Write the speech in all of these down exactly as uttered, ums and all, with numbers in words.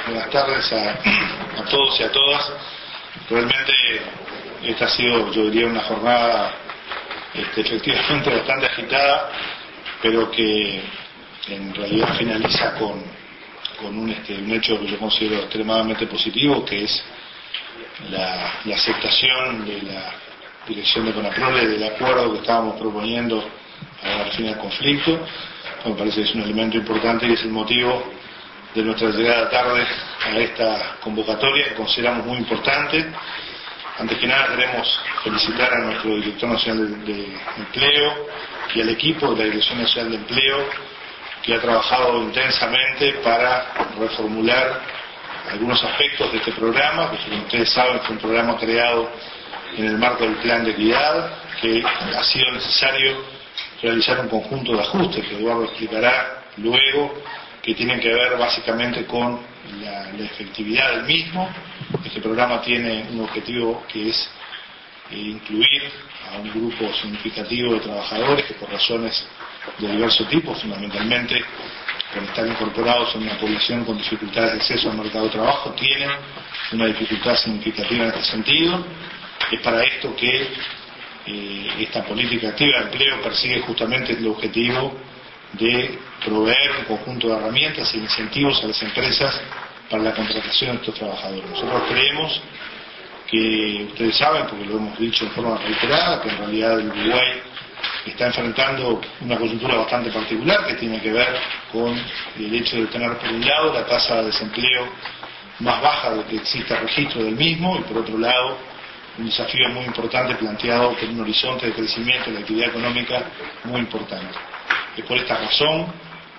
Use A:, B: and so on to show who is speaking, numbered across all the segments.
A: buenas tardes a, a todos y a todas. Realmente esta ha sido, yo diría, una jornada este, efectivamente bastante agitada, pero que en realidad finaliza con, con un, este, un hecho que yo considero extremadamente positivo, que es la, la aceptación de la dirección de CONAPROLE del acuerdo que estábamos proponiendo para dar fin al conflicto. Me parece que es un elemento importante y es el motivo de nuestra llegada tarde a esta convocatoria que consideramos muy importante. Antes que nada queremos felicitar a nuestro Director Nacional de, de Empleo y al equipo de la Dirección Nacional de Empleo, que ha trabajado intensamente para reformular algunos aspectos de este programa, que como ustedes saben fue un programa creado en el marco del Plan de Equidad, que ha sido necesario realizar un conjunto de ajustes que Eduardo explicará luego, que tienen que ver básicamente con la, la efectividad del mismo. Este programa tiene un objetivo que es eh, incluir a un grupo significativo de trabajadores que por razones de diverso tipo, fundamentalmente por estar incorporados en una población con dificultades de acceso al mercado de trabajo, tienen una dificultad significativa en este sentido. Es para esto que eh, esta política activa de empleo persigue justamente el objetivo de proveer un conjunto de herramientas e incentivos a las empresas para la contratación de estos trabajadores. Nosotros creemos que, ustedes saben, porque lo hemos dicho en forma reiterada, que en realidad el Uruguay está enfrentando una coyuntura bastante particular que tiene que ver con el hecho de tener por un lado la tasa de desempleo más baja de que exista registro del mismo y por otro lado un desafío muy importante planteado por un horizonte de crecimiento de la actividad económica muy importante. Es por esta razón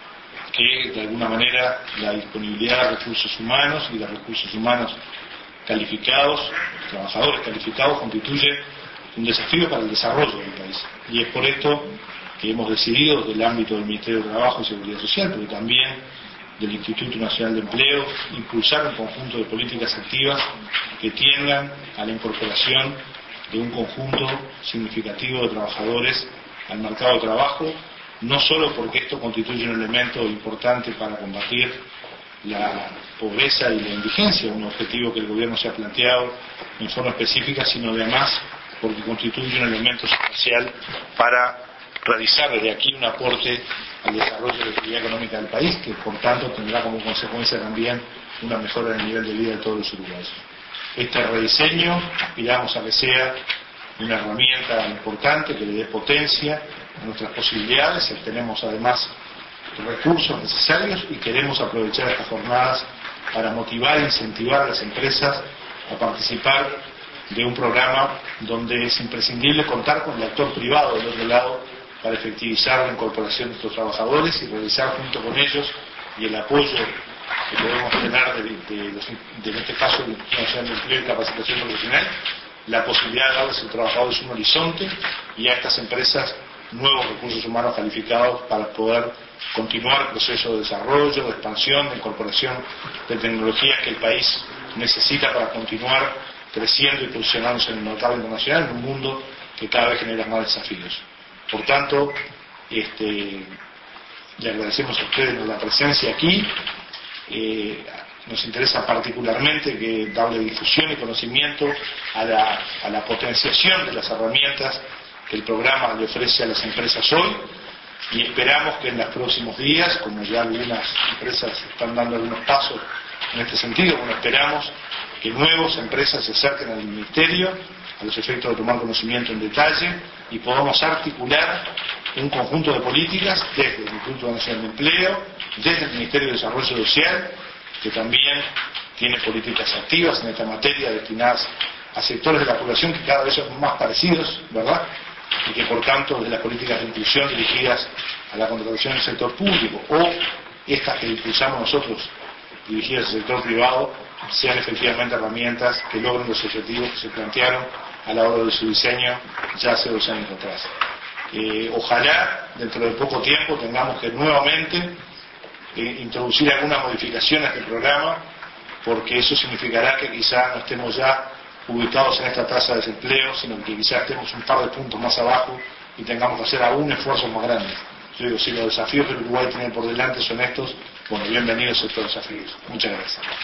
A: que de alguna manera la disponibilidad de recursos humanos y de recursos humanos calificados, trabajadores calificados, constituye un desafío para el desarrollo del país. Y es por esto que hemos decidido desde el ámbito del Ministerio de Trabajo y Seguridad Social, pero también del Instituto Nacional de Empleo, impulsar un conjunto de políticas activas que tiendan a la incorporación de un conjunto significativo de trabajadores al mercado de trabajo, no solo porque esto constituye un elemento importante para combatir la pobreza y la indigencia, un objetivo que el gobierno se ha planteado en forma específica, sino además porque constituye un elemento sustancial para realizar desde aquí un aporte al desarrollo de la actividad económica del país, que por tanto tendrá como consecuencia también una mejora en el nivel de vida de todos los uruguayos. Este rediseño aspiramos a que sea una herramienta importante que le dé potencia a nuestras posibilidades. Tenemos además recursos necesarios y queremos aprovechar estas jornadas para motivar e incentivar a las empresas a participar de un programa donde es imprescindible contar con el actor privado del otro lado para efectivizar la incorporación de estos trabajadores y realizar junto con ellos y el apoyo que podemos tener de, de, de, de en este caso de la Instituto Nacional de Empleo y Capacitación Profesional, la posibilidad de darles a los trabajadores un horizonte y a estas empresas nuevos recursos humanos calificados para poder continuar el proceso de desarrollo, de expansión, de incorporación de tecnologías que el país necesita para continuar creciendo y posicionándose en el mercado internacional en un mundo que cada vez genera más desafíos. Por tanto, este, le agradecemos a ustedes la presencia aquí. Eh, nos interesa particularmente que darle difusión y conocimiento a la, a la potenciación de las herramientas que el programa le ofrece a las empresas hoy y esperamos que en los próximos días, como ya algunas empresas están dando algunos pasos en este sentido, bueno, esperamos que nuevas empresas se acerquen al Ministerio a los efectos de tomar conocimiento en detalle y podamos articular un conjunto de políticas desde el Instituto Nacional de Empleo, desde el Ministerio de Desarrollo Social, que también tiene políticas activas en esta materia destinadas a sectores de la población que cada vez son más parecidos, ¿verdad? Y que por tanto desde las políticas de inclusión dirigidas a la contratación del sector público o estas que impulsamos nosotros dirigidas al sector privado sean efectivamente herramientas que logren los objetivos que se plantearon a la hora de su diseño ya hace dos años atrás. Eh, ojalá dentro de poco tiempo tengamos que nuevamente eh, introducir alguna modificación a este programa, porque eso significará que quizá no estemos ya ubicados en esta tasa de desempleo, sino que quizás estemos un par de puntos más abajo y tengamos que hacer aún esfuerzos más grandes. Yo digo, si los desafíos que el Uruguay tiene por delante son estos, bueno, bienvenidos a estos desafíos. Muchas gracias.